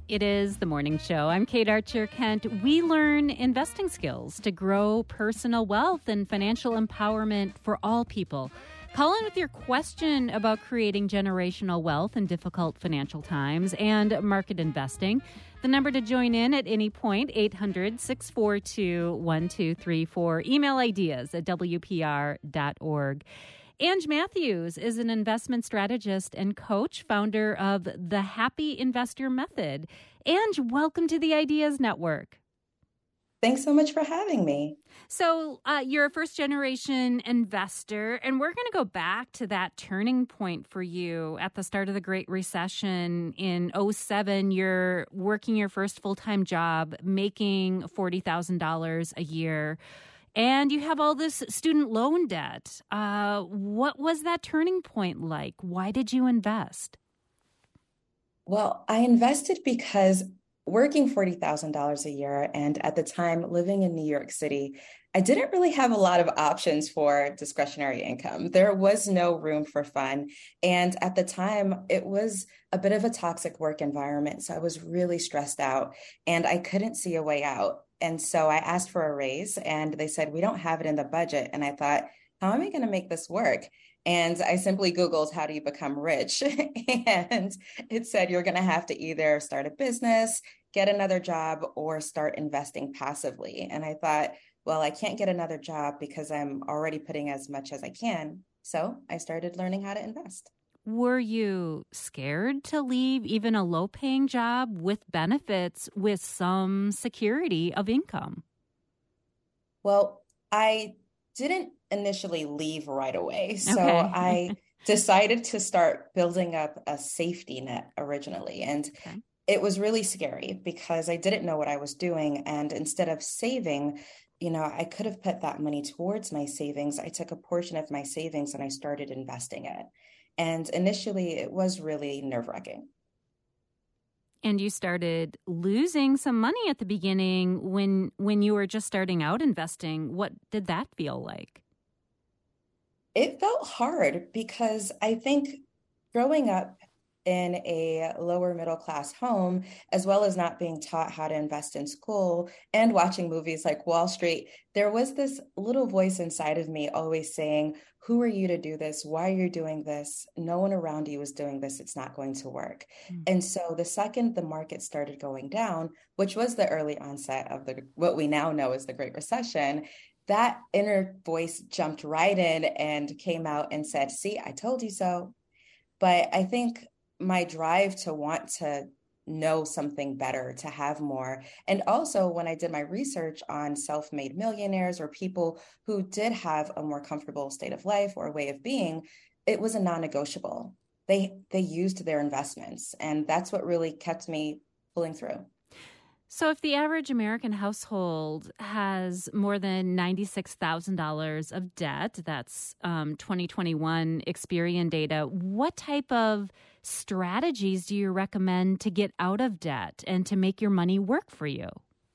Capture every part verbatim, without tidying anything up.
It is the morning show. I'm Kate Archer Kent. We learn investing skills to grow personal wealth and financial empowerment for all people. Call in with your question about creating generational wealth in difficult financial times and market investing. The number to join in at any point, eight hundred, six four two, one two three four. Email ideas at w p r dot org. Ange Matthews is an investment strategist and coach, founder of the Happy Investor Method. Ange, welcome to the Ideas Network. Thanks so much for having me. So uh, you're a first-generation investor, and we're going to go back to that turning point for you at the start of the Great Recession in oh seven. You're working your first full-time job, making forty thousand dollars a year. And you have all this student loan debt. Uh, what was that turning point like? Why did you invest? Well, I invested because working forty thousand dollars a year and at the time living in New York City, I didn't really have a lot of options for discretionary income. There was no room for fun. And at the time, it was a bit of a toxic work environment. So I was really stressed out and I couldn't see a way out. And so I asked for a raise and they said, we don't have it in the budget. And I thought, how am I going to make this work? And I simply Googled, how do you become rich? And it said, you're going to have to either start a business, get another job, or start investing passively. And I thought, well, I can't get another job because I'm already putting as much as I can. So I started learning how to invest. Were you scared to leave even a low-paying job with benefits with some security of income? Well, I didn't initially leave right away. So okay. I decided to start building up a safety net originally. And okay. It was really scary because I didn't know what I was doing. And instead of saving, you know, I could have put that money towards my savings. I took a portion of my savings and I started investing it. And initially, it was really nerve-wracking. And you started losing some money at the beginning when when you were just starting out investing. What did that feel like? It felt hard because I think growing up in a lower middle class home, as well as not being taught how to invest in school and watching movies like Wall Street, there was this little voice inside of me always saying, who are you to do this? Why are you doing this? No one around you is doing this. It's not going to work. Mm-hmm. And so the second the market started going down, which was the early onset of the what we now know as the Great Recession, that inner voice jumped right in and came out and said, see, I told you so. But I think my drive to want to know something better, to have more. And also when I did my research on self-made millionaires or people who did have a more comfortable state of life or way of being, it was a non-negotiable. They they used their investments. And that's what really kept me pulling through. So if the average American household has more than ninety-six thousand dollars of debt, that's um, twenty twenty-one Experian data, what type of strategies do you recommend to get out of debt and to make your money work for you?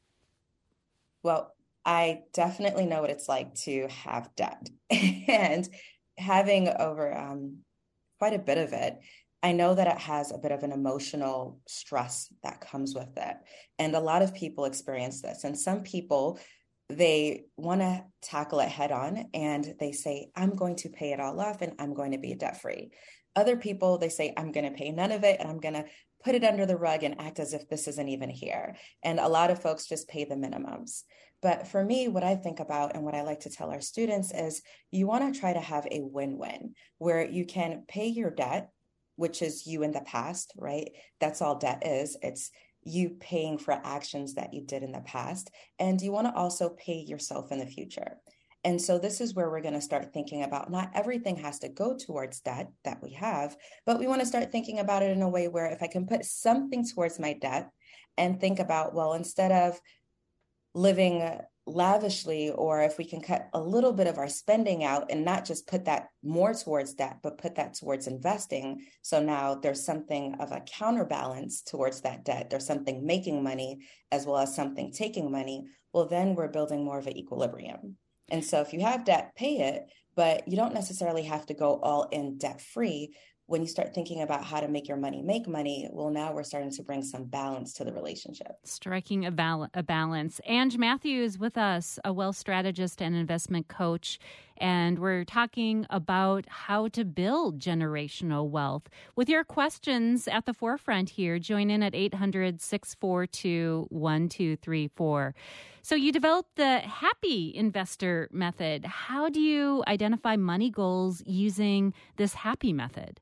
Well, I definitely know what it's like to have debt. And having over um, quite a bit of it, I know that it has a bit of an emotional stress that comes with it. And a lot of people experience this. And some people, they want to tackle it head on and they say, I'm going to pay it all off and I'm going to be debt free. Other people, they say, I'm going to pay none of it and I'm going to put it under the rug and act as if this isn't even here. And a lot of folks just pay the minimums. But for me, what I think about and what I like to tell our students is you want to try to have a win-win where you can pay your debt, which is you in the past, right? That's all debt is. It's you paying for actions that you did in the past. And you want to also pay yourself in the future. And so this is where we're going to start thinking about not everything has to go towards debt that we have, but we want to start thinking about it in a way where if I can put something towards my debt and think about, well, instead of living lavishly, or if we can cut a little bit of our spending out and not just put that more towards debt, but put that towards investing. So now there's something of a counterbalance towards that debt. There's something making money as well as something taking money. Well, then we're building more of an equilibrium. And so if you have debt, pay it, but you don't necessarily have to go all in debt free. when you start thinking about how to make your money make money, well, now we're starting to bring some balance to the relationship. Striking a, bal- a balance. Ange Matthews with us, a wealth strategist and investment coach. And we're talking about how to build generational wealth. With your questions at the forefront here, join in at eight hundred, six four two, one two three four. So you developed the Happy Investor method. How do you identify money goals using this Happy method?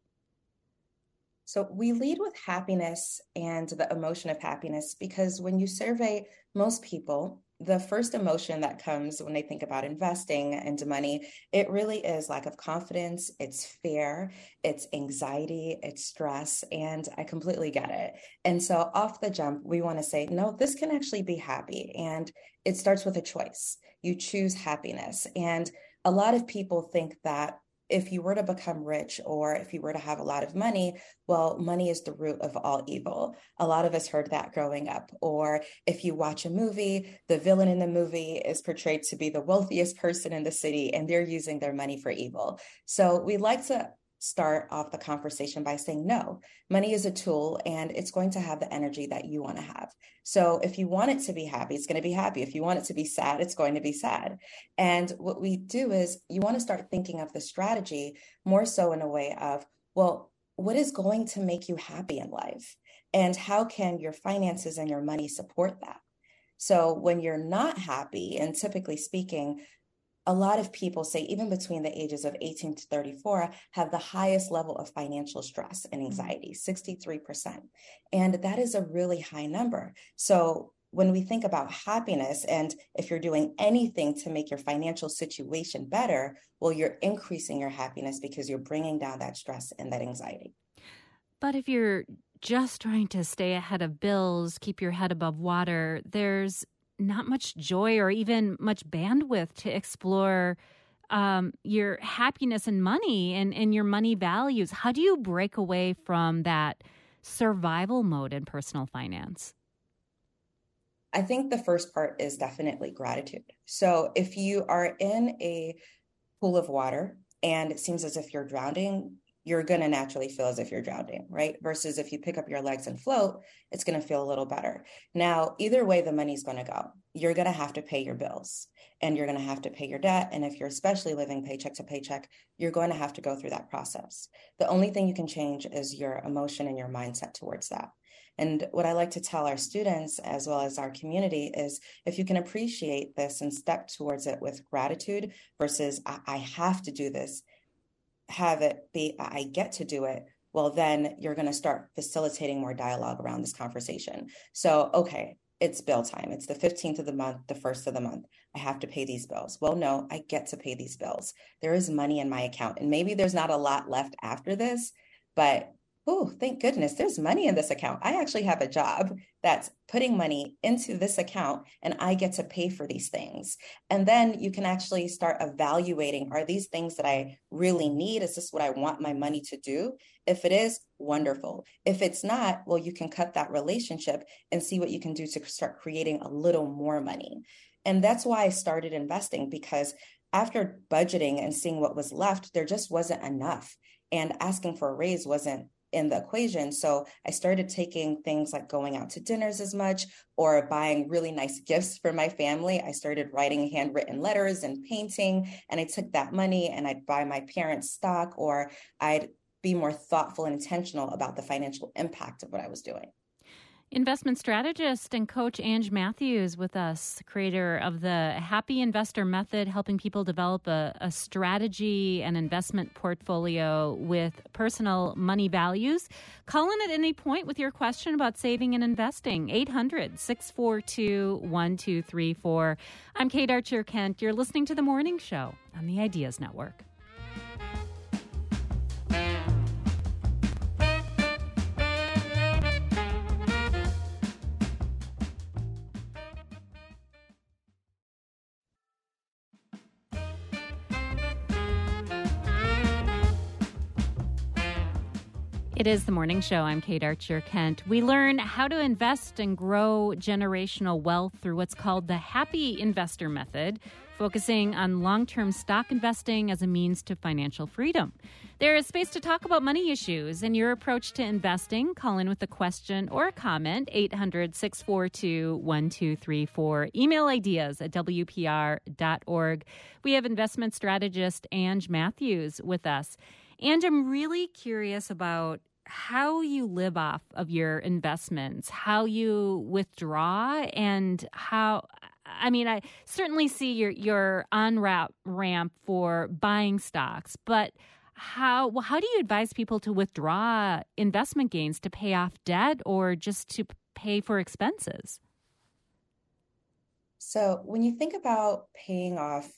So we lead with happiness and the emotion of happiness because when you survey most people, the first emotion that comes when they think about investing into money, it really is lack of confidence, it's fear, it's anxiety, it's stress, and I completely get it. And so off the jump, we want to say, no, this can actually be happy. And it starts with a choice. You choose happiness. And a lot of people think that if you were to become rich or if you were to have a lot of money, well, money is the root of all evil. A lot of us heard that growing up. Or if you watch a movie, the villain in the movie is portrayed to be the wealthiest person in the city and they're using their money for evil. So we like to start off the conversation by saying, no, money is a tool and it's going to have the energy that you want to have. So if you want it to be happy, it's going to be happy. If you want it to be sad, it's going to be sad. And what we do is you want to start thinking of the strategy more so in a way of, well, what is going to make you happy in life? And how can your finances and your money support that? So when you're not happy, and typically speaking, a lot of people say even between the ages of eighteen to thirty-four have the highest level of financial stress and anxiety, sixty-three percent. And that is a really high number. So when we think about happiness, and if you're doing anything to make your financial situation better, well, you're increasing your happiness because you're bringing down that stress and that anxiety. But if you're just trying to stay ahead of bills, keep your head above water, there's not much joy or even much bandwidth to explore um, your happiness and money and, and your money values. How do you break away from that survival mode in personal finance? I think the first part is definitely gratitude. So if you are in a pool of water and it seems as if you're drowning, you're going to naturally feel as if you're drowning, right? Versus if you pick up your legs and float, it's going to feel a little better. Now, either way, the money's going to go. You're going to have to pay your bills and you're going to have to pay your debt. And if you're especially living paycheck to paycheck, you're going to have to go through that process. The only thing you can change is your emotion and your mindset towards that. And what I like to tell our students as well as our community is if you can appreciate this and step towards it with gratitude versus I, I have to do this, have it be, I get to do it, well, then you're going to start facilitating more dialogue around this conversation. So, okay, it's bill time. It's the fifteenth of the month, the first of the month. I have to pay these bills. Well, no, I get to pay these bills. There is money in my account. And maybe there's not a lot left after this, but oh, thank goodness there's money in this account. I actually have a job that's putting money into this account and I get to pay for these things. And then you can actually start evaluating, are these things that I really need? Is this what I want my money to do? If it is, wonderful. If it's not, well, you can cut that relationship and see what you can do to start creating a little more money. And that's why I started investing, because after budgeting and seeing what was left, there just wasn't enough. And asking for a raise wasn't in the equation. So I started taking things like going out to dinners as much or buying really nice gifts for my family. I started writing handwritten letters and painting, and I took that money and I'd buy my parents stock, or I'd be more thoughtful and intentional about the financial impact of what I was doing. Investment strategist and coach Ange Matthews with us, creator of the Happy Investor Method, helping people develop a, a strategy and investment portfolio with personal money values. Call in at any point with your question about saving and investing. eight hundred, six four two, one two three four. I'm Kate Archer Kent. You're listening to The Morning Show on the Ideas Network. It is the morning show. I'm Kate Archer Kent. We learn how to invest and grow generational wealth through what's called the Happy Investor Method, focusing on long-term stock investing as a means to financial freedom. There is space to talk about money issues and your approach to investing. Call in with a question or a comment, eight hundred, six four two, one two three four. Email ideas at w p r dot org. We have investment strategist Ange Matthews with us. And I'm really curious about how you live off of your investments, how you withdraw, and how, I mean, I certainly see your, your on-ramp ramp for buying stocks, but how, well, how do you advise people to withdraw investment gains to pay off debt or just to pay for expenses? So when you think about paying off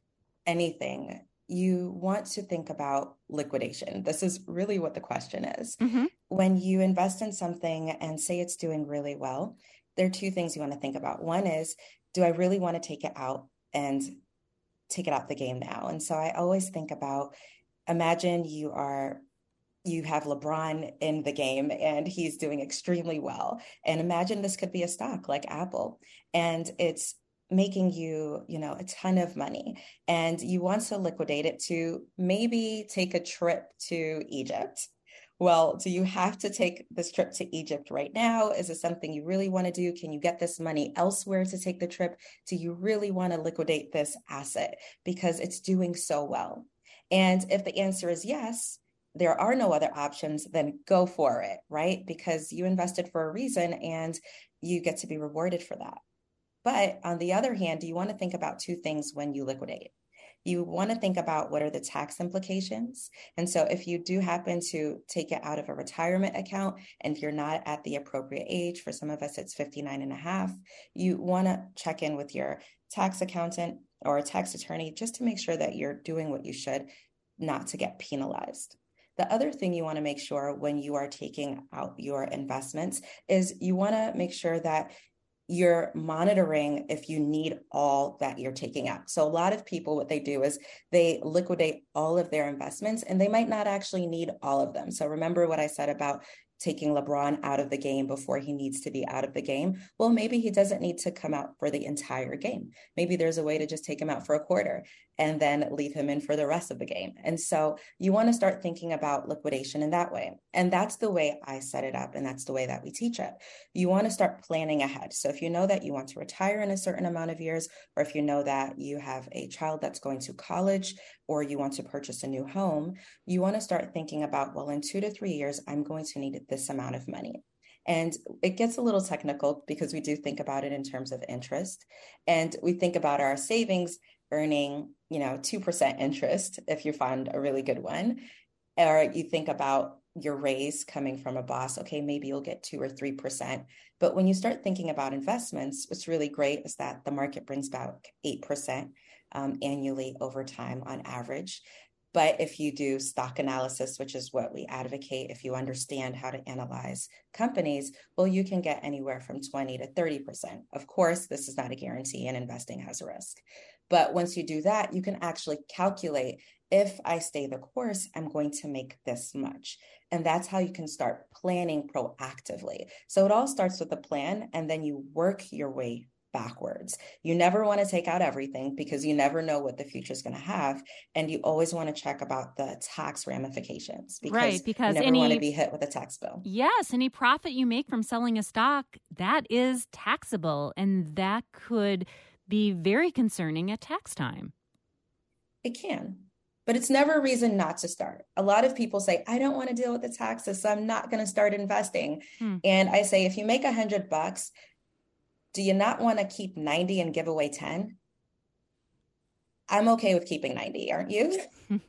anything, you want to think about liquidation. This is really what the question is. Mm-hmm. When you invest in something and say it's doing really well, there are two things you want to think about. One is, do I really want to take it out and take it out the game now? And so I always think about, imagine you are, you have LeBron in the game and he's doing extremely well. And imagine this could be a stock like Apple, and it's making you, you know, a ton of money, and you want to liquidate it to maybe take a trip to Egypt. Well, do you have to take this trip to Egypt right now? Is it something you really want to do? Can you get this money elsewhere to take the trip? Do you really want to liquidate this asset because it's doing so well? And if the answer is yes, there are no other options, then go for it, right? Because you invested for a reason and you get to be rewarded for that. But on the other hand, you want to think about two things when you liquidate. You want to think about what are the tax implications. And so if you do happen to take it out of a retirement account, and if you're not at the appropriate age, for some of us, it's fifty-nine and a half, you want to check in with your tax accountant or a tax attorney just to make sure that you're doing what you should, not to get penalized. The other thing you want to make sure when you are taking out your investments is you want to make sure that you're monitoring if you need all that you're taking out. So a lot of people, what they do is they liquidate all of their investments and they might not actually need all of them. So remember what I said about taking LeBron out of the game before he needs to be out of the game. Well, maybe he doesn't need to come out for the entire game. Maybe there's a way to just take him out for a quarter and then leave him in for the rest of the game. And so you want to start thinking about liquidation in that way. And that's the way I set it up. And that's the way that we teach it. You want to start planning ahead. So if you know that you want to retire in a certain amount of years, or if you know that you have a child that's going to college, or you want to purchase a new home, you want to start thinking about, well, in two to three years, I'm going to need this amount of money. And it gets a little technical because we do think about it in terms of interest. And we think about our savings earning, you know, two percent interest if you find a really good one. Or you think about your raise coming from a boss. Okay, maybe you'll get two or three percent. But when you start thinking about investments, what's really great is that the market brings back eight percent um, annually over time on average. But if you do stock analysis, which is what we advocate, if you understand how to analyze companies, well, you can get anywhere from twenty to thirty percent. Of course, this is not a guarantee and investing has a risk. But once you do that, you can actually calculate, if I stay the course, I'm going to make this much. And that's how you can start planning proactively. So it all starts with a plan, and then you work your way backwards. You never want to take out everything because you never know what the future is going to have. And you always want to check about the tax ramifications because, right, because you never any, want to be hit with a tax bill. Yes. Any profit you make from selling a stock, that is taxable. And that could be very concerning at tax time. It can. But it's never a reason not to start. A lot of people say, I don't want to deal with the taxes, so I'm not going to start investing. Hmm. And I say, if you make a hundred bucks, do you not want to keep ninety and give away ten? I'm okay with keeping ninety, aren't you?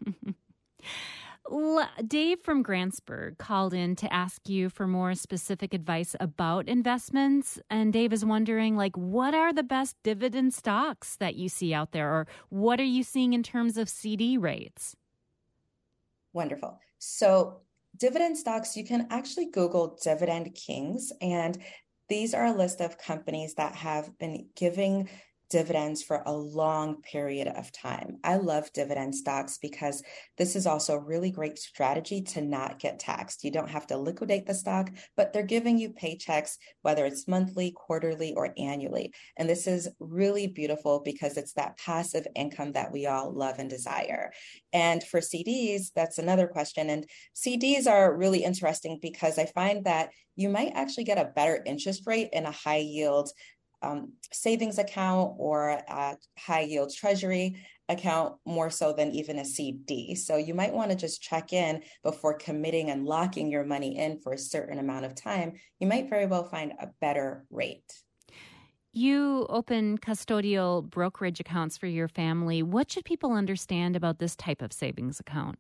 Dave from Grantsburg called in to ask you for more specific advice about investments. And Dave is wondering, like, what are the best dividend stocks that you see out there? Or what are you seeing in terms of C D rates? Wonderful. So dividend stocks, you can actually Google Dividend Kings. And these are a list of companies that have been giving dividends for a long period of time. I love dividend stocks because this is also a really great strategy to not get taxed. You don't have to liquidate the stock, but they're giving you paychecks, whether it's monthly, quarterly, or annually. And this is really beautiful because it's that passive income that we all love and desire. And for C Ds, that's another question. And C Ds are really interesting because I find that you might actually get a better interest rate in a high yield Um, savings account or a high yield treasury account more so than even a C D. So you might want to just check in before committing and locking your money in for a certain amount of time. You might very well find a better rate. You open custodial brokerage accounts for your family. What should people understand about this type of savings account?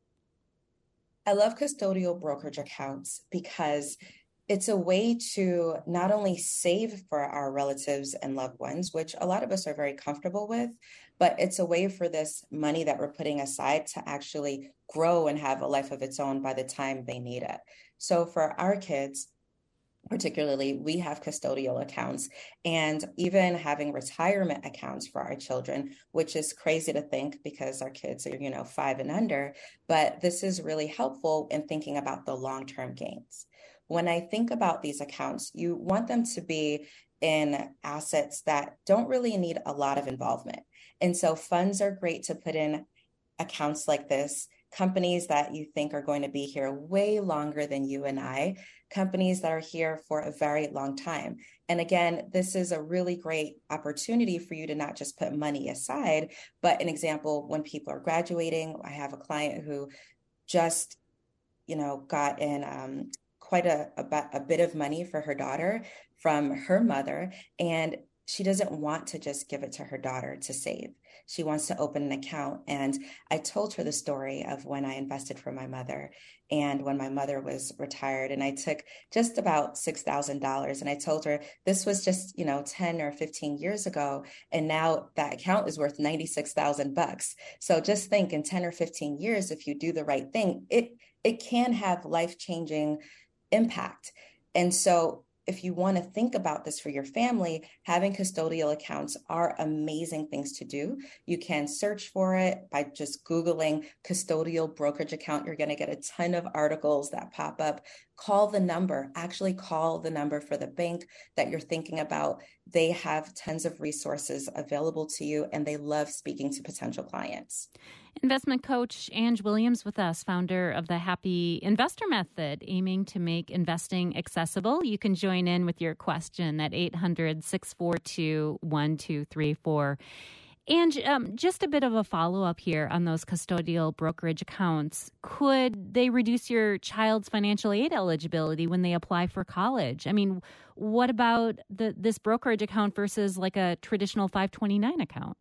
I love custodial brokerage accounts because it's a way to not only save for our relatives and loved ones, which a lot of us are very comfortable with, but it's a way for this money that we're putting aside to actually grow and have a life of its own by the time they need it. So for our kids, particularly, we have custodial accounts and even having retirement accounts for our children, which is crazy to think because our kids are, you know, five and under, but this is really helpful in thinking about the long-term gains. When I think about these accounts, you want them to be in assets that don't really need a lot of involvement. And so funds are great to put in accounts like this, companies that you think are going to be here way longer than you and I, companies that are here for a very long time. And again, this is a really great opportunity for you to not just put money aside, but an example, when people are graduating, I have a client who just, you know, got in um, quite a, a, a bit of money for her daughter from her mother. And she doesn't want to just give it to her daughter to save. She wants to open an account. And I told her the story of when I invested for my mother and when my mother was retired. And I took just about six thousand dollars. And I told her this was just, you know, ten or fifteen years ago. And now that account is worth ninety-six thousand bucks. So just think in ten or fifteen years, if you do the right thing, it, it can have life-changing impact. And so if you want to think about this for your family, having custodial accounts are amazing things to do. You can search for it by just Googling custodial brokerage account. You're going to get a ton of articles that pop up. Call the number, actually call the number for the bank that you're thinking about. They have tons of resources available to you, and they love speaking to potential clients. Investment coach Ange Williams with us, founder of the Happy Investor Method, aiming to make investing accessible. You can join in with your question at eight hundred, six four two, one two three four. And um, just a bit of a follow-up here on those custodial brokerage accounts. Could they reduce your child's financial aid eligibility when they apply for college? I mean, what about the, this brokerage account versus like a traditional five twenty-nine account?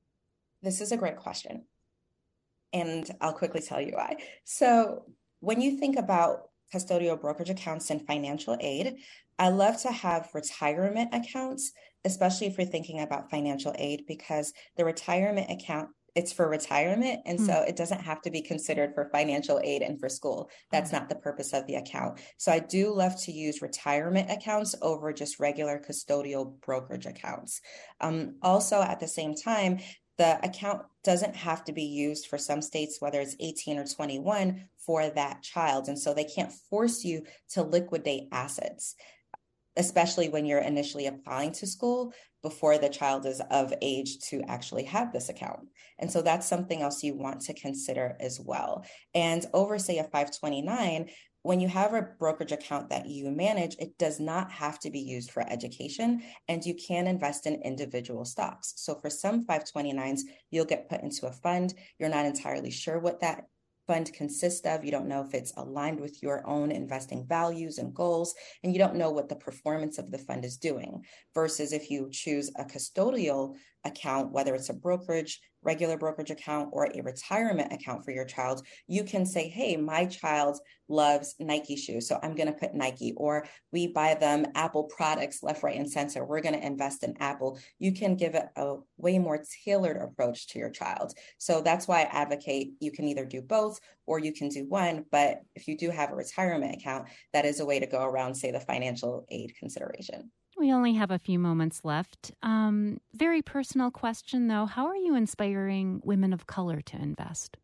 This is a great question. And I'll quickly tell you why. So when you think about custodial brokerage accounts and financial aid, I love to have retirement accounts, especially if you're thinking about financial aid, because the retirement account, it's for retirement. And mm. so it doesn't have to be considered for financial aid and for school. That's mm. not the purpose of the account. So I do love to use retirement accounts over just regular custodial brokerage accounts. Um, also, at the same time, the account doesn't have to be used for some states, whether it's eighteen or twenty-one, for that child. And so they can't force you to liquidate assets, especially when you're initially applying to school before the child is of age to actually have this account. And so that's something else you want to consider as well. And over, say, a five twenty-nine, when you have a brokerage account that you manage, it does not have to be used for education, and you can invest in individual stocks. So for some five twenty-nines, you'll get put into a fund. You're not entirely sure what that fund consists of. You don't know if it's aligned with your own investing values and goals, and you don't know what the performance of the fund is doing. Versus if you choose a custodial account, whether it's a brokerage, regular brokerage account, or a retirement account for your child, you can say, hey, my child loves Nike shoes, so I'm going to put Nike, or we buy them Apple products left, right, and center. We're going to invest in Apple. You can give it a way more tailored approach to your child. So that's why I advocate you can either do both or you can do one. But if you do have a retirement account, that is a way to go around, say, the financial aid consideration. We only have a few moments left. Um, very personal question, though. How are you inspiring women of color to invest?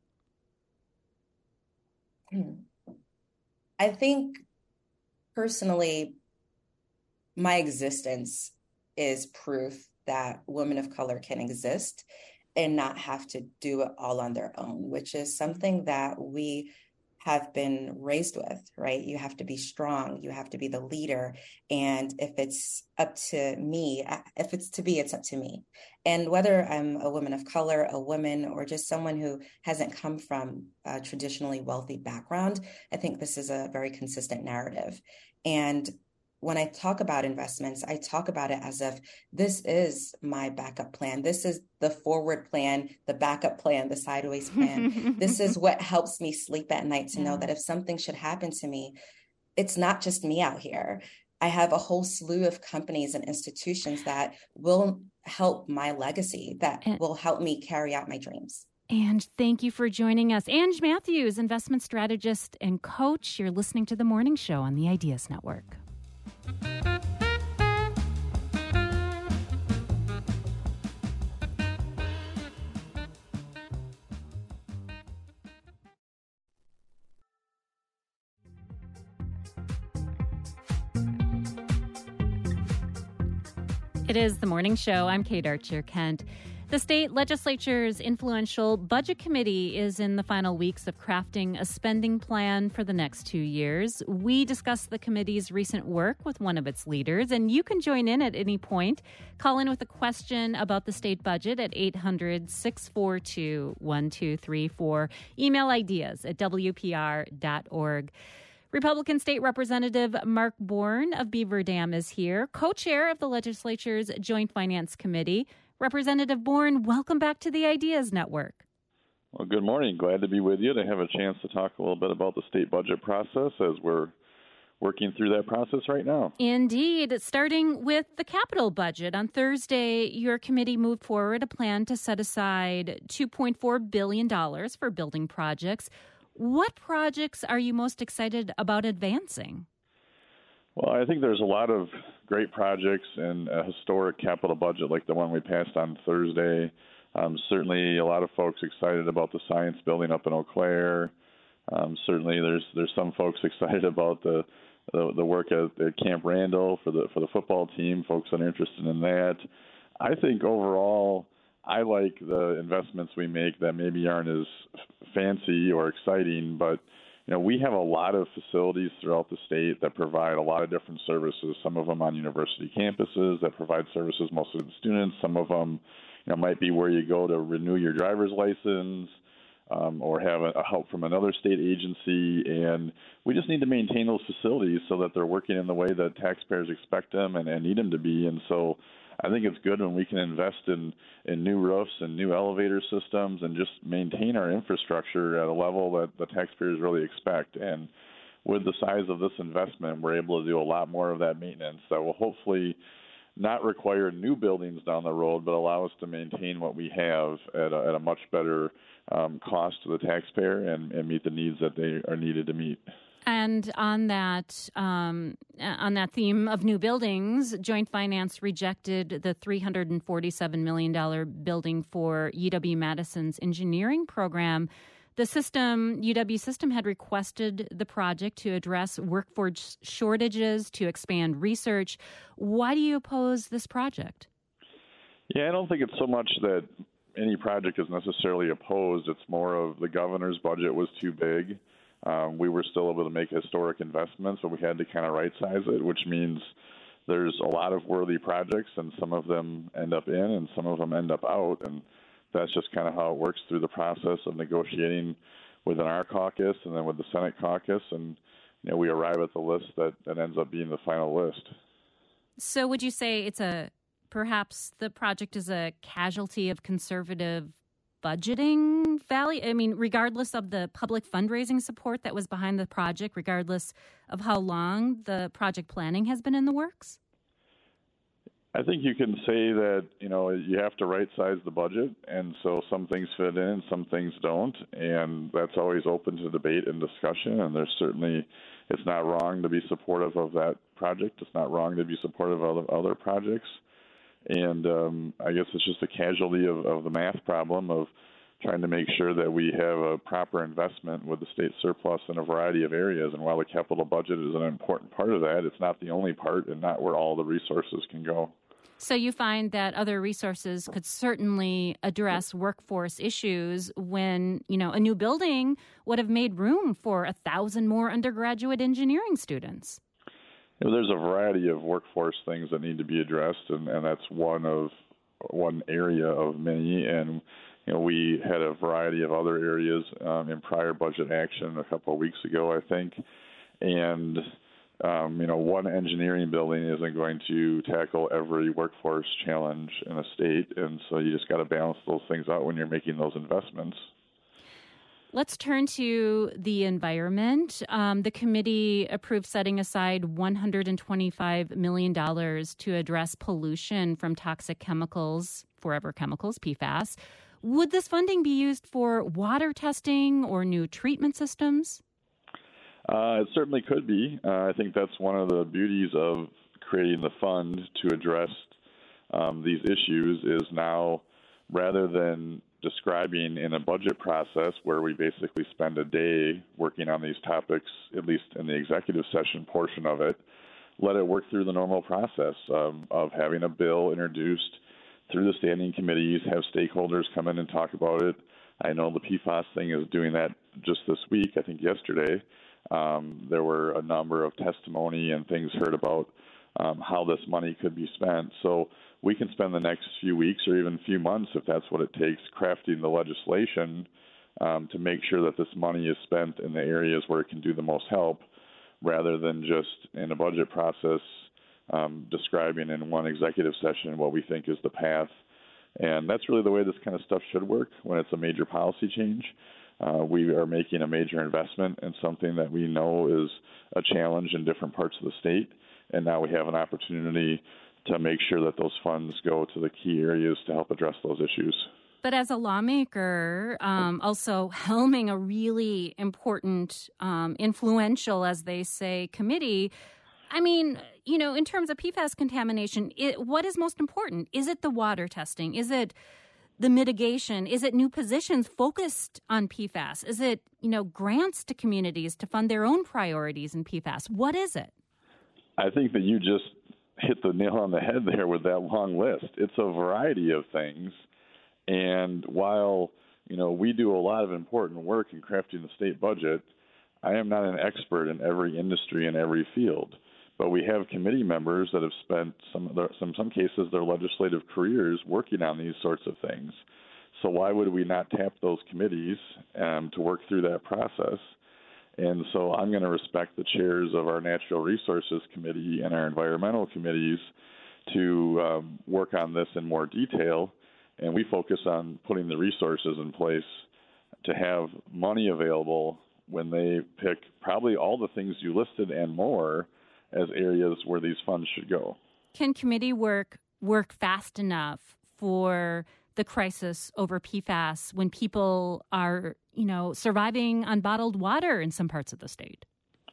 I think personally, my existence is proof that women of color can exist and not have to do it all on their own, which is something that we have been raised with, right? You have to be strong. You have to be the leader. And if it's up to me, if it's to be, it's up to me. And whether I'm a woman of color, a woman, or just someone who hasn't come from a traditionally wealthy background, I think this is a very consistent narrative. And when I talk about investments, I talk about it as if this is my backup plan. This is the forward plan, the backup plan, the sideways plan. This is what helps me sleep at night to yeah. know that if something should happen to me, it's not just me out here. I have a whole slew of companies and institutions that will help my legacy, that and, will help me carry out my dreams. And thank you for joining us. Ange Matthews, investment strategist and coach. You're listening to The Morning Show on the Ideas Network. It is The Morning Show. I'm Kate Archer-Kent. The state legislature's influential budget committee is in the final weeks of crafting a spending plan for the next two years. We discussed the committee's recent work with one of its leaders, and you can join in at any point. Call in with a question about the state budget at eight hundred, six four two, one two three four. Email ideas at w p r dot org. Republican State Representative Mark Bourne of Beaver Dam is here, co-chair of the legislature's Joint Finance Committee. Representative Bourne, welcome back to the Ideas Network. Well, good morning. Glad to be with you to have a chance to talk a little bit about the state budget process as we're working through that process right now. Indeed. Starting with the capital budget. On Thursday, your committee moved forward a plan to set aside two point four billion dollars for building projects. What projects are you most excited about advancing? Well, I think there's a lot of great projects and a historic capital budget like the one we passed on Thursday. Um, certainly a lot of folks excited about the science building up in Eau Claire. Um, certainly there's there's some folks excited about the the, the work at, at Camp Randall for the for the football team, folks that are interested in that. I think overall I like the investments we make that maybe aren't as fancy or exciting, but you know, we have a lot of facilities throughout the state that provide a lot of different services, some of them on university campuses that provide services mostly to the students. Some of them, you know, might be where you go to renew your driver's license um, or have a, a help from another state agency. And we just need to maintain those facilities so that they're working in the way that taxpayers expect them and, and need them to be. And so I think it's good when we can invest in, in new roofs and new elevator systems and just maintain our infrastructure at a level that the taxpayers really expect. And with the size of this investment, we're able to do a lot more of that maintenance that will hopefully not require new buildings down the road, but allow us to maintain what we have at a, at a much better um, cost to the taxpayer and, and meet the needs that they are needed to meet. And on that um, on that theme of new buildings, Joint Finance rejected the three hundred forty-seven million dollars building for U W-Madison's engineering program. The system, U W system had requested the project to address workforce shortages, to expand research. Why do you oppose this project? Yeah, I don't think it's so much that any project is necessarily opposed. It's more of the governor's budget was too big. Um, we were still able to make historic investments, but we had to kind of right-size it, which means there's a lot of worthy projects, and some of them end up in and some of them end up out. And that's just kind of how it works through the process of negotiating within our caucus and then with the Senate caucus. And, you know, we arrive at the list that, that ends up being the final list. So would you say it's a, perhaps the project is a casualty of conservative budgeting value? I mean, regardless of the public fundraising support that was behind the project, regardless of how long the project planning has been in the works? I think you can say that, you know, you have to right size the budget, and so some things fit in and some things don't, and that's always open to debate and discussion, and there's certainly, it's not wrong to be supportive of that project. It's not wrong to be supportive of other projects, and um, I guess it's just a casualty of, of the math problem of trying to make sure that we have a proper investment with the state surplus in a variety of areas. And while the capital budget is an important part of that, it's not the only part and not where all the resources can go. So you find that other resources could certainly address workforce issues when, you know, a new building would have made room for a thousand more undergraduate engineering students. You know, there's a variety of workforce things that need to be addressed, and, and that's one of one area of many. And you know, we had a variety of other areas um, in prior budget action a couple of weeks ago, I think. And, um, you know, one engineering building isn't going to tackle every workforce challenge in a state. And so you just got to balance those things out when you're making those investments. Let's turn to the environment. Um, the committee approved setting aside one hundred twenty-five million dollars to address pollution from toxic chemicals, forever chemicals, P FAS. Would this funding be used for water testing or new treatment systems? Uh, it certainly could be. Uh, I think that's one of the beauties of creating the fund to address um, these issues is now, rather than describing in a budget process where we basically spend a day working on these topics, at least in the executive session portion of it, let it work through the normal process um, of having a bill introduced through the standing committees, have stakeholders come in and talk about it. I know the P FAS thing is doing that just this week, I think yesterday. Um, there were a number of testimony and things heard about um, how this money could be spent. So we can spend the next few weeks or even few months, if that's what it takes, crafting the legislation um, to make sure that this money is spent in the areas where it can do the most help, rather than just in a budget process Um, describing in one executive session what we think is the path. And that's really the way this kind of stuff should work when it's a major policy change. Uh, we are making a major investment in something that we know is a challenge in different parts of the state, and now we have an opportunity to make sure that those funds go to the key areas to help address those issues. But as a lawmaker, um, also helming a really important, um, influential, as they say, committee, I mean, you know, in terms of P FAS contamination, it, what is most important? Is it the water testing? Is it the mitigation? Is it new positions focused on P FAS? Is it, you know, grants to communities to fund their own priorities in P FAS? What is it? I think that you just hit the nail on the head there with that long list. It's a variety of things. And while, you know, we do a lot of important work in crafting the state budget, I am not an expert in every industry and every field. But we have committee members that have spent some, of their, some some cases their legislative careers working on these sorts of things. So why would we not tap those committees um, to work through that process? And so I'm going to respect the chairs of our Natural Resources Committee and our environmental committees to um, work on this in more detail. And we focus on putting the resources in place to have money available when they pick probably all the things you listed and more as areas where these funds should go. Can committee work work fast enough for the crisis over P FAS when people are, you know, surviving on bottled water in some parts of the state?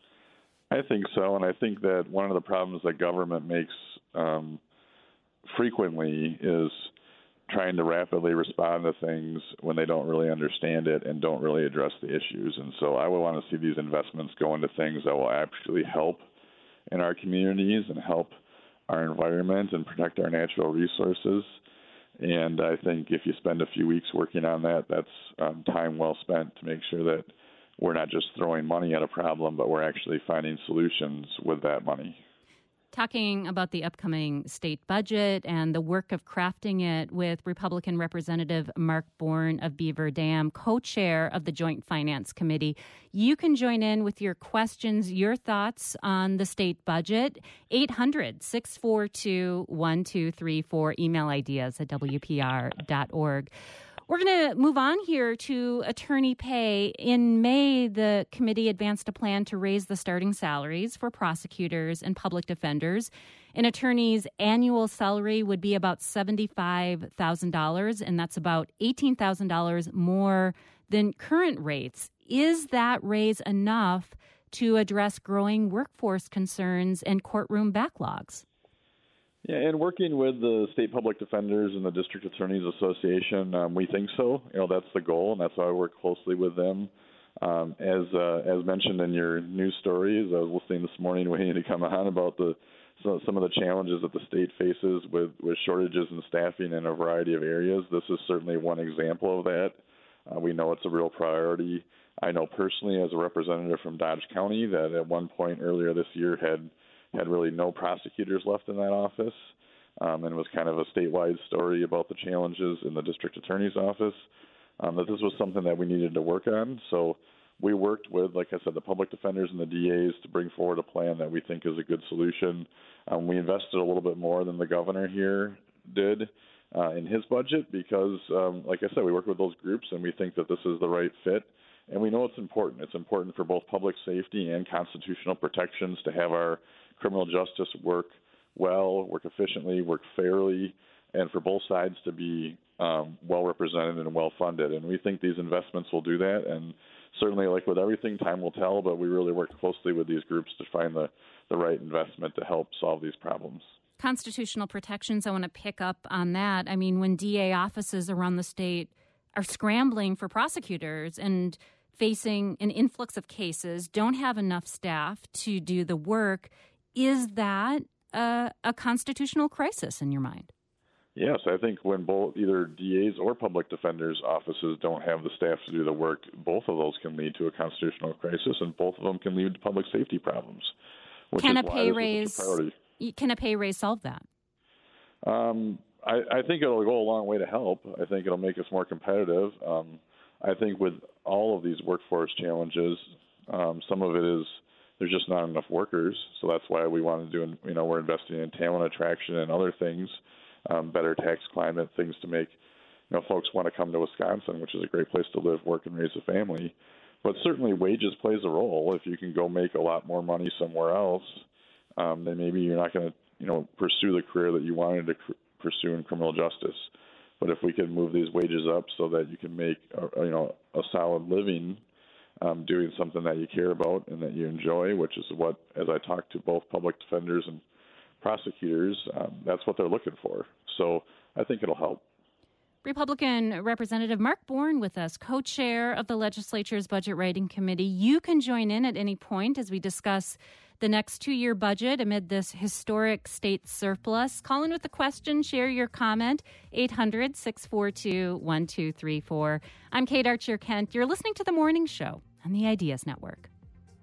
I think so, and I think that one of the problems that government makes um, frequently is trying to rapidly respond to things when they don't really understand it and don't really address the issues. And so I would want to see these investments go into things that will actually help in our communities and help our environment and protect our natural resources. And I think if you spend a few weeks working on that, that's um, time well spent to make sure that we're not just throwing money at a problem, but we're actually finding solutions with that money. Talking about the upcoming state budget and the work of crafting it with Republican Representative Mark Bourne of Beaver Dam, co-chair of the Joint Finance Committee. You can join in with your questions, your thoughts on the state budget. eight hundred, six four two, one two three four. Email ideas at W P R dot org. We're going to move on here to attorney pay. In May, the committee advanced a plan to raise the starting salaries for prosecutors and public defenders. An attorney's annual salary would be about seventy-five thousand dollars, and that's about eighteen thousand dollars more than current rates. Is that raise enough to address growing workforce concerns and courtroom backlogs? Yeah, and working with the state public defenders and the District Attorneys Association, um, we think so. You know, that's the goal, and that's why I work closely with them. Um, as uh, as mentioned in your news stories, I was listening this morning waiting to come on about the so, some of the challenges that the state faces with, with shortages in staffing in a variety of areas. This is certainly one example of that. Uh, we know it's a real priority. I know personally as a representative from Dodge County that at one point earlier this year had had really no prosecutors left in that office, um, and it was kind of a statewide story about the challenges in the district attorney's office, um, that this was something that we needed to work on. So we worked with, like I said, the public defenders and the D As to bring forward a plan that we think is a good solution. Um, we invested a little bit more than the governor here did uh, in his budget because, um, like I said, we work with those groups and we think that this is the right fit. And we know it's important. It's important for both public safety and constitutional protections to have our criminal justice work well, work efficiently, work fairly, and for both sides to be um, well represented and well funded. And we think these investments will do that. And certainly, like with everything, time will tell, but we really work closely with these groups to find the, the right investment to help solve these problems. Constitutional protections, I want to pick up on that. I mean, when D A offices around the state are scrambling for prosecutors and facing an influx of cases, don't have enough staff to do the work, is that a, a constitutional crisis in your mind? Yes, I think when both either D As or public defenders' offices don't have the staff to do the work, both of those can lead to a constitutional crisis, and both of them can lead to public safety problems. Which can is a why pay this raise? is such a priority. Can a pay raise solve that? Um, I, I think it'll go a long way to help. I think it'll make us more competitive. Um, I think with all of these workforce challenges, um, some of it is there's just not enough workers, so that's why we want to do, you know, we're investing in talent attraction and other things, um, better tax climate, things to make, you know, folks want to come to Wisconsin, which is a great place to live, work, and raise a family. But certainly wages plays a role. If you can go make a lot more money somewhere else, um, then maybe you're not going to, you know, pursue the career that you wanted to cr- pursue in criminal justice. But if we can move these wages up so that you can make, a, you know, a solid living um, doing something that you care about and that you enjoy, which is what, as I talk to both public defenders and prosecutors, um, that's what they're looking for. So I think it'll help. Republican Representative Mark Bourne with us, co-chair of the legislature's Budget Writing Committee. You can join in at any point as we discuss the next two-year budget amid this historic state surplus. Call in with a question, share your comment, eight hundred, six four two, one two three four. I'm Kate Archer-Kent. You're listening to The Morning Show on the Ideas Network.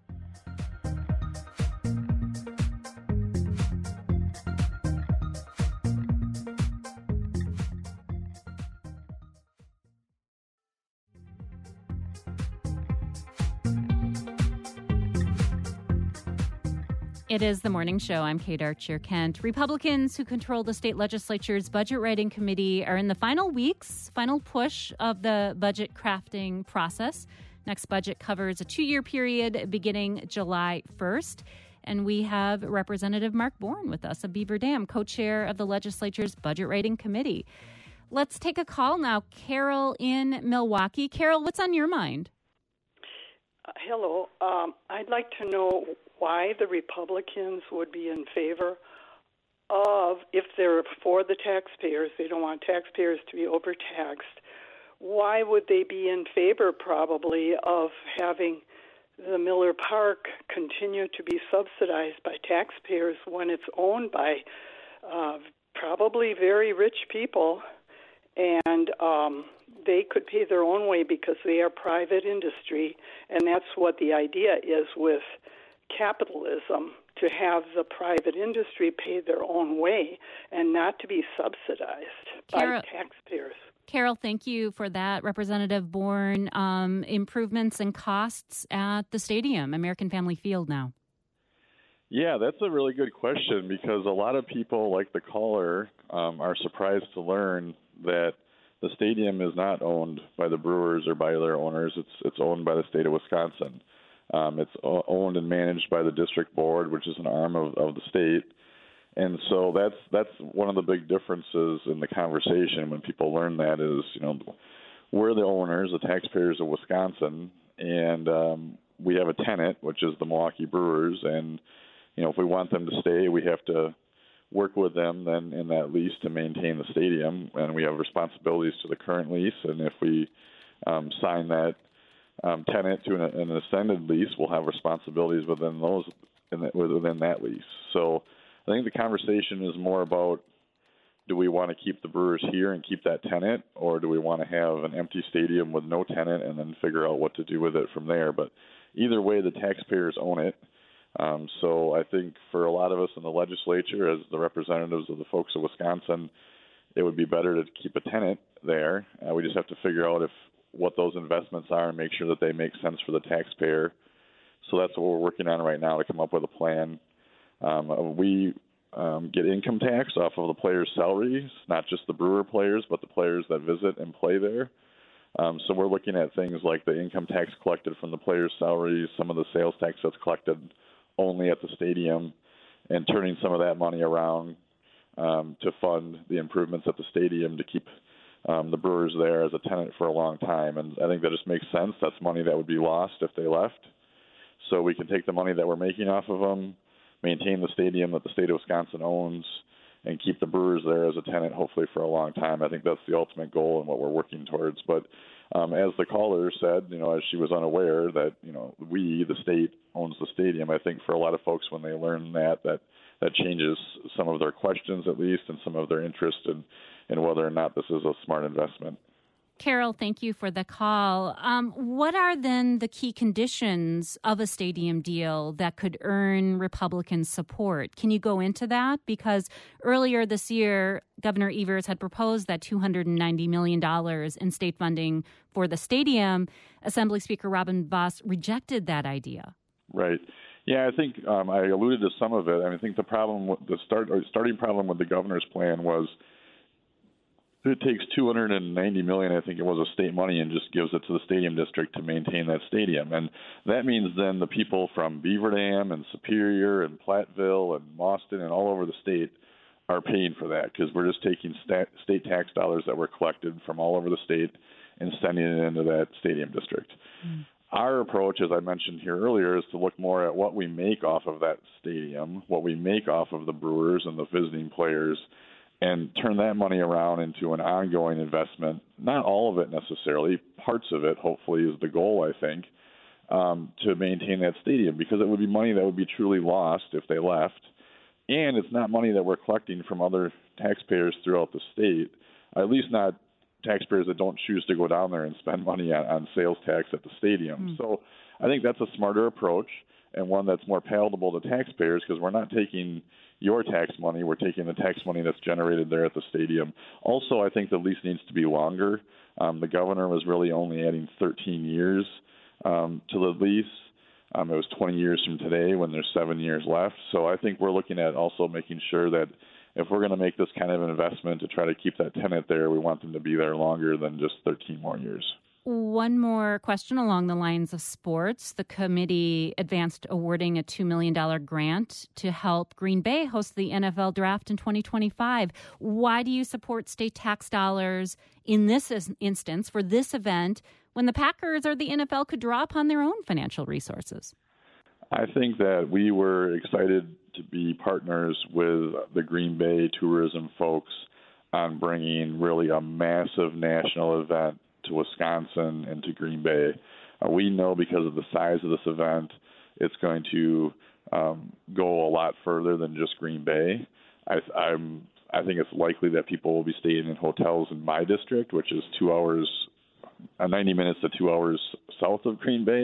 It is The Morning Show. I'm Kate Archer-Kent. Republicans who control the state legislature's Budget Writing Committee are in the final weeks, final push of the budget crafting process. Next budget covers a two-year period beginning July first. And we have Representative Mark Bourne with us of Beaver Dam, co-chair of the legislature's Budget Writing Committee. Let's take a call now. Carol in Milwaukee. Carol, what's on your mind? Uh, hello. Um, I'd like to know why the Republicans would be in favor of, if they're for the taxpayers, they don't want taxpayers to be overtaxed, why would they be in favor probably of having the Miller Park continue to be subsidized by taxpayers when it's owned by uh, probably very rich people, and um, they could pay their own way because they are private industry, and that's what the idea is with capitalism, to have the private industry pay their own way and not to be subsidized Carol, by taxpayers. Carol, thank you for that. Representative Bourne, um, improvements and costs at the stadium, American Family Field now. Yeah, that's a really good question because a lot of people, like the caller, um, are surprised to learn that the stadium is not owned by the Brewers or by their owners. It's it's owned by the state of Wisconsin. Um, it's owned and managed by the district board, which is an arm of, of the state. And so that's that's one of the big differences in the conversation when people learn that is, you know, we're the owners, the taxpayers of Wisconsin, and um, we have a tenant, which is the Milwaukee Brewers. And, you know, if we want them to stay, we have to work with them then in that lease to maintain the stadium. And we have responsibilities to the current lease. And if we um, sign that Um, tenant to an, an extended lease will have responsibilities within those in the, within that lease. So I think the conversation is more about, do we want to keep the Brewers here and keep that tenant, or do we want to have an empty stadium with no tenant and then figure out what to do with it from there? But either way, the taxpayers own it. Um, so I think for a lot of us in the legislature, as the representatives of the folks of Wisconsin, it would be better to keep a tenant there. Uh, we just have to figure out if what those investments are and make sure that they make sense for the taxpayer. So that's what we're working on right now to come up with a plan. Um, we um, get income tax off of the players' salaries, not just the Brewer players, but the players that visit and play there. Um, so we're looking at things like the income tax collected from the players' salaries, some of the sales tax that's collected only at the stadium, and turning some of that money around um, to fund the improvements at the stadium to keep Um, the Brewers there as a tenant for a long time. And I think that just makes sense. That's money that would be lost if they left. So we can take the money that we're making off of them, maintain the stadium that the state of Wisconsin owns, and keep the Brewers there as a tenant hopefully for a long time. I think that's the ultimate goal and what we're working towards. But um, as the caller said, you know, as she was unaware that, you know, we, the state, owns the stadium, I think for a lot of folks when they learn that, that that changes some of their questions at least and some of their interest in and whether or not this is a smart investment. Carol, thank you for the call. Um, what are then the key conditions of a stadium deal that could earn Republican support? Can you go into that? Because earlier this year, Governor Evers had proposed that two hundred ninety million dollars in state funding for the stadium. Assembly Speaker Robin Vos rejected that idea. Right. Yeah, I think um, I alluded to some of it. I mean, I think the problem, the start, or starting problem with the governor's plan was it takes two hundred ninety million dollars, I think it was, of state money and just gives it to the stadium district to maintain that stadium. And that means then the people from Beaver Dam and Superior and Platteville and Mauston and all over the state are paying for that because we're just taking stat, state tax dollars that were collected from all over the state and sending it into that stadium district. Mm. Our approach, as I mentioned here earlier, is to look more at what we make off of that stadium, what we make off of the Brewers and the visiting players, and turn that money around into an ongoing investment. Not all of it necessarily. Parts of it, hopefully, is the goal, I think, um, to maintain that stadium, because it would be money that would be truly lost if they left. And it's not money that we're collecting from other taxpayers throughout the state, at least not taxpayers that don't choose to go down there and spend money on, on sales tax at the stadium. Mm. So I think that's a smarter approach and one that's more palatable to taxpayers because we're not taking your tax money, we're taking the tax money that's generated there at the stadium. Also, I think the lease needs to be longer. Um, the governor was really only adding thirteen years um, to the lease. Um, it was twenty years from today when there's seven years left. So I think we're looking at also making sure that if we're going to make this kind of an investment to try to keep that tenant there, we want them to be there longer than just thirteen more years. One more question along the lines of sports. The committee advanced awarding a two million dollars grant to help Green Bay host the N F L draft in twenty twenty-five. Why do you support state tax dollars in this instance for this event when the Packers or the N F L could draw upon their own financial resources? I think that we were excited to be partners with the Green Bay tourism folks on bringing really a massive national event to Wisconsin and to Green Bay. Uh, we know because of the size of this event, it's going to um, go a lot further than just Green Bay. I, I'm, I think it's likely that people will be staying in hotels in my district, which is two hours, uh, ninety minutes to two hours south of Green Bay.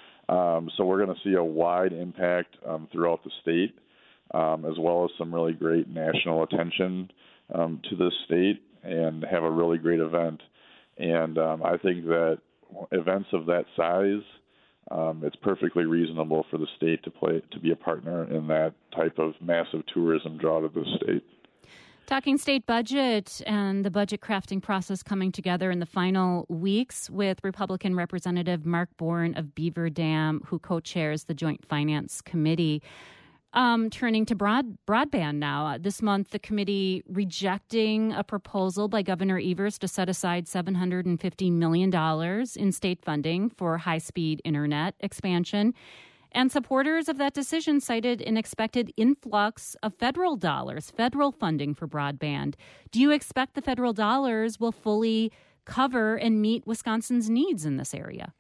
Um, so we're going to see a wide impact um, throughout the state, um, as well as some really great national attention um, to this state and have a really great event. And um, I think that events of that size, um, it's perfectly reasonable for the state to play to be a partner in that type of massive tourism draw to the state. Talking state budget and the budget crafting process coming together in the final weeks with Republican Representative Mark Bourne of Beaver Dam, who co-chairs the Joint Finance Committee. Um, turning to broad, broadband now. This month, the committee rejecting a proposal by Governor Evers to set aside seven hundred fifty million dollars in state funding for high-speed internet expansion. And supporters of that decision cited an expected influx of federal dollars, federal funding for broadband. Do you expect the federal dollars will fully cover and meet Wisconsin's needs in this area?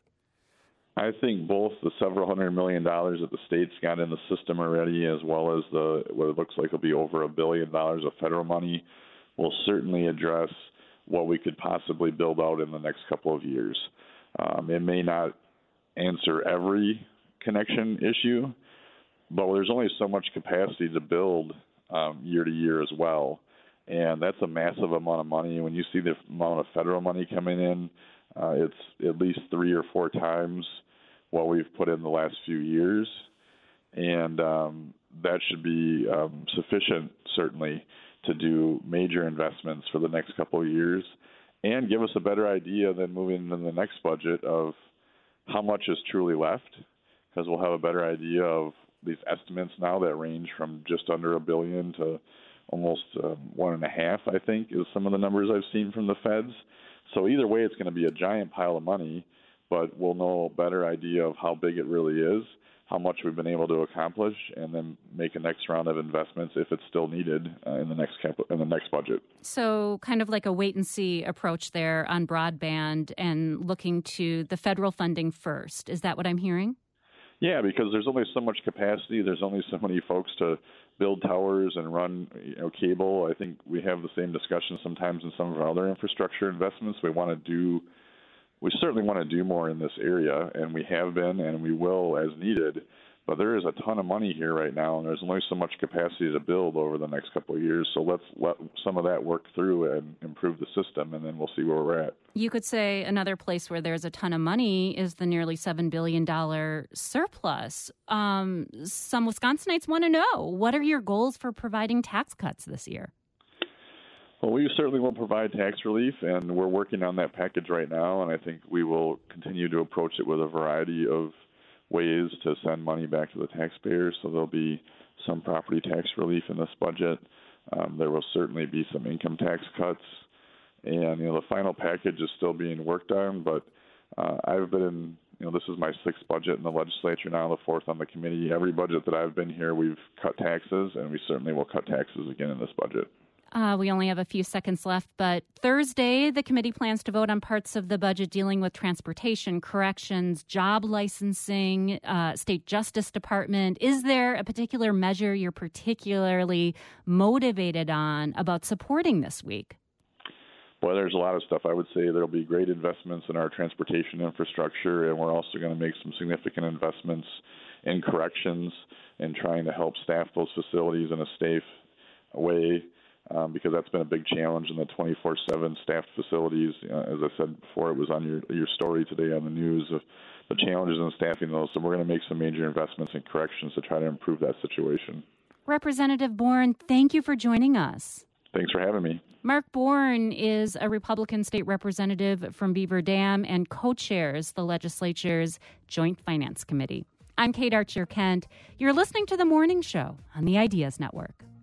I think both the several hundred million dollars that the state's got in the system already, as well as the what it looks like will be over a billion dollars of federal money, will certainly address what we could possibly build out in the next couple of years. Um, it may not answer every connection issue, but there's only so much capacity to build um, year to year as well. And that's a massive amount of money. When you see the amount of federal money coming in, uh, it's at least three or four times what we've put in the last few years. And um, that should be um, sufficient, certainly, to do major investments for the next couple of years and give us a better idea than moving into the next budget of how much is truly left, because we'll have a better idea of these estimates now that range from just under a billion to almost uh, one and a half, I think, is some of the numbers I've seen from the feds. So either way, it's going to be a giant pile of money, but we'll know a better idea of how big it really is, how much we've been able to accomplish, and then make a next round of investments if it's still needed uh, in the next cap- in the next budget. So kind of like a wait-and-see approach there on broadband and looking to the federal funding first. Is that what I'm hearing? Yeah, because there's only so much capacity. There's only so many folks to build towers and run, you know, cable. I think we have the same discussion sometimes in some of our other infrastructure investments. We want to do, we certainly want to do more in this area, and we have been, and we will as needed. But there is a ton of money here right now, and there's only so much capacity to build over the next couple of years. So let's let some of that work through and improve the system, and then we'll see where we're at. You could say another place where there's a ton of money is the nearly seven billion dollars surplus. Um, some Wisconsinites want to know, what are your goals for providing tax cuts this year? Well, we certainly will provide tax relief, and we're working on that package right now, and I think we will continue to approach it with a variety of ways to send money back to the taxpayers. So there'll be some property tax relief in this budget. Um, there will certainly be some income tax cuts. And, you know, the final package is still being worked on, but uh, I've been in, you know, this is my sixth budget in the legislature now, the fourth on the committee. Every budget that I've been here, we've cut taxes, and we certainly will cut taxes again in this budget. Uh, we only have a few seconds left, but Thursday, the committee plans to vote on parts of the budget dealing with transportation, corrections, job licensing, uh, state justice department. Is there a particular measure you're particularly motivated on about supporting this week? Well, there's a lot of stuff. I would say there'll be great investments in our transportation infrastructure, and we're also going to make some significant investments in corrections and trying to help staff those facilities in a safe way. Um, because that's been a big challenge in the twenty-four seven staffed facilities. Uh, as I said before, it was on your your story today on the news of the challenges in staffing those. So we're going to make some major investments in corrections to try to improve that situation. Representative Bourne, thank you for joining us. Thanks for having me. Mark Bourne is a Republican state representative from Beaver Dam and co-chairs the legislature's Joint Finance Committee. I'm Kate Archer Kent. You're listening to The Morning Show on the Ideas Network.